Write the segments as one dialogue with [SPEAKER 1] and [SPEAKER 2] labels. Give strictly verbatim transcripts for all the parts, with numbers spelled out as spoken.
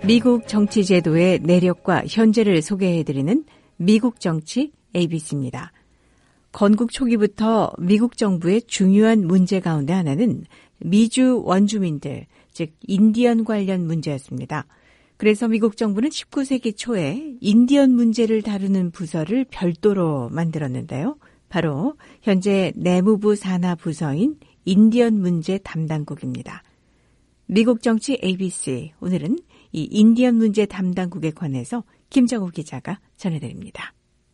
[SPEAKER 1] 미국 정치 제도의 내력과 현재를 소개해드리는 미국 정치 에이비씨입니다. 건국 초기부터 미국 정부의 중요한 문제 가운데 하나는 미주 원주민들, 즉 인디언 관련 문제였습니다. 그래서 미국 정부는 십구 세기 초에 인디언 문제를 다루는 부서를 별도로 만들었는데요. 바로 현재 내무부 산하 부서인 인디언 문제 담당국입니다. 미국 정치 에이비씨, 오늘은 이 인디언 문제 담당국에 관해서 김정우 기자가 전해드립니다.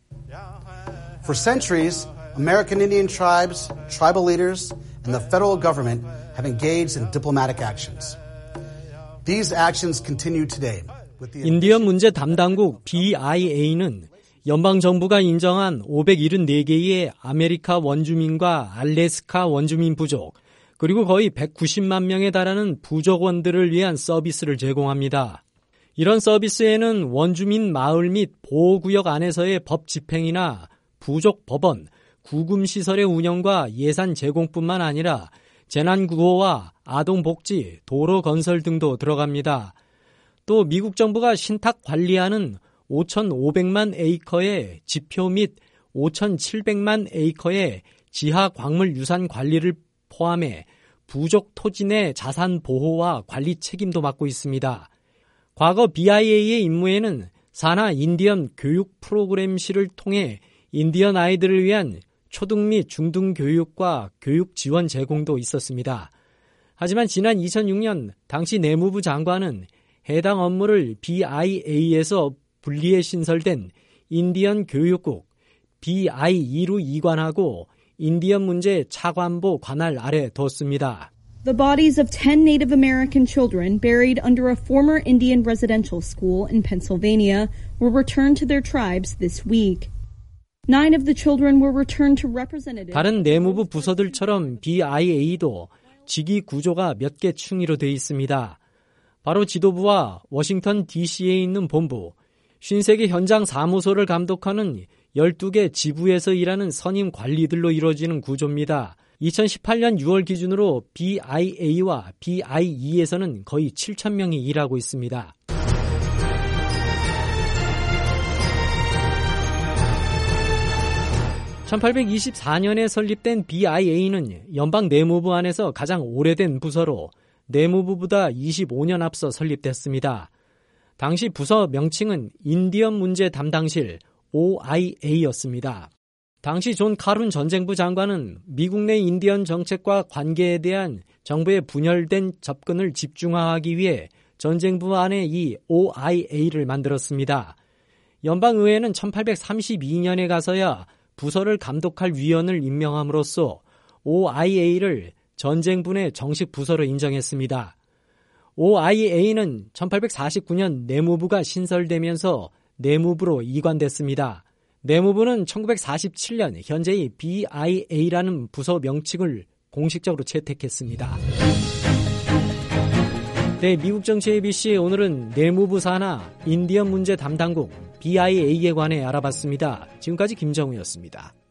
[SPEAKER 2] For centuries, American Indian tribes, tribal leaders, and the federal government have engaged in diplomatic actions. These actions continue today.
[SPEAKER 3] 인디언 문제 담당국 비아이에이는 연방정부가 인정한 오백칠십사 개의 아메리카 원주민과 알래스카 원주민 부족, 그리고 거의 백구십만 명에 달하는 부족원들을 위한 서비스를 제공합니다. 이런 서비스에는 원주민 마을 및 보호구역 안에서의 법 집행이나 부족 법원, 구금시설의 운영과 예산 제공뿐만 아니라 재난구호와 아동복지, 도로 건설 등도 들어갑니다. 또 미국 정부가 신탁 관리하는 오천오백만 에이커의 지표 및 오천칠백만 에이커의 지하 광물 유산 관리를 포함해 부족 토지 내 자산 보호와 관리 책임도 맡고 있습니다. 과거 비아이에이의 임무에는 산하 인디언 교육 프로그램실을 통해 인디언 아이들을 위한 초등 및 중등 교육과 교육 지원 제공도 있었습니다. 하지만 지난 이천육 년 당시 내무부 장관은 해당 업무를 비아이에이에서 분리해 신설된 인디언 교육국 비아이이로 이관하고 인디언 문제 차관보 관할 아래 뒀습니다.
[SPEAKER 4] The bodies of ten Native American children buried under a former Indian residential school in Pennsylvania were returned to their tribes this week. Nine of the children were returned to representatives.
[SPEAKER 3] 다른 내무부 부서들처럼 비아이에이도 직위 구조가 몇 개 층위로 되어 있습니다. 바로 지도부와 워싱턴 디씨에 있는 본부, 오십 개 현장 사무소를 감독하는 열두 개 지부에서 일하는 선임 관리들로 이루어지는 구조입니다. 이천십팔 년 유월 기준으로 비아이에이와 비아이이에서는 거의 칠천 명이 일하고 있습니다. 천팔백이십사 년에 설립된 비아이에이는 연방 내무부 안에서 가장 오래된 부서로 내무부보다 이십오 년 앞서 설립됐습니다. 당시 부서 명칭은 인디언 문제 담당실 오아이에이였습니다. 당시 존 카룬 전쟁부 장관은 미국 내 인디언 정책과 관계에 대한 정부의 분열된 접근을 집중화하기 위해 전쟁부 안에 이 오아이에이를 만들었습니다. 연방의회는 천팔백삼십이 년에 가서야 부서를 감독할 위원을 임명함으로써 오아이에이를 전쟁부 내 정식 부서로 인정했습니다. 오아이에이는 천팔백사십구 년 내무부가 신설되면서 내무부로 이관됐습니다. 내무부는 천구백사십칠 년 현재의 비아이에이라는 부서 명칭을 공식적으로 채택했습니다. 네, 미국 정치 에이비씨 오늘은 내무부 산하 인디언 문제 담당국 비아이에이에 관해 알아봤습니다. 지금까지 김정우였습니다.